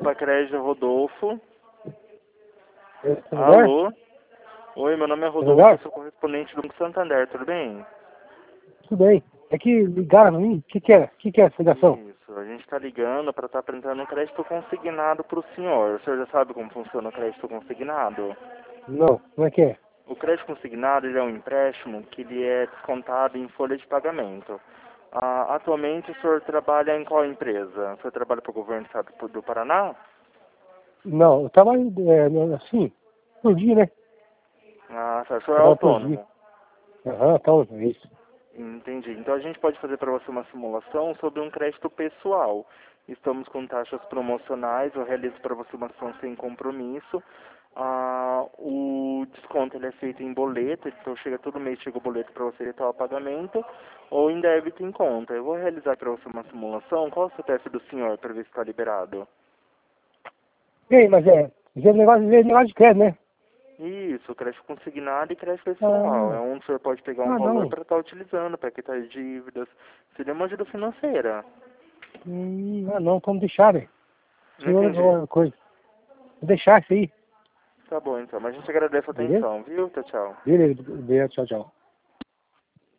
para crédito Rodolfo. Celular? Alô? Oi, meu nome é Rodolfo, Celular? eu sou correspondente do Banco Santander, tudo bem? Tudo bem. É que ligaram pra mim. O que é? O que é essa ligação? Isso, a gente está ligando para estar apresentando um crédito consignado para o senhor. O senhor já sabe como funciona o crédito consignado? Não. Como é que é? O crédito consignado ele é um empréstimo que ele é descontado em folha de pagamento. Atualmente o senhor trabalha em qual empresa? O senhor trabalha para o governo do estado do Paraná? Não. Eu trabalho assim, por dia, né? Ah, tá. O senhor é Trabalho por dia. autônomo. Aham, então, é isso. Entendi. Então a gente pode fazer para você uma simulação sobre um crédito pessoal. Estamos com taxas promocionais, eu realizo para você uma ação sem compromisso. O desconto ele é feito em boleto, então chega todo mês, chega o boleto para você evitar o pagamento, ou em débito em conta. Eu vou realizar para você uma simulação. Qual é o CPF do senhor para ver se está liberado? Ei, mas negócio de crédito, né? Isso, crédito consignado e crédito pessoal. É onde o senhor pode pegar um valor Não. para estar utilizando, para quitar dívidas. Seria uma ajuda financeira. Não, vamos deixar, velho. Não Senhor, entendi. coisa. Vou deixar isso aí. Tá bom, então. Mas a gente agradece a Beleza? atenção, viu? Tchau, tchau. Beleza, tchau, tchau.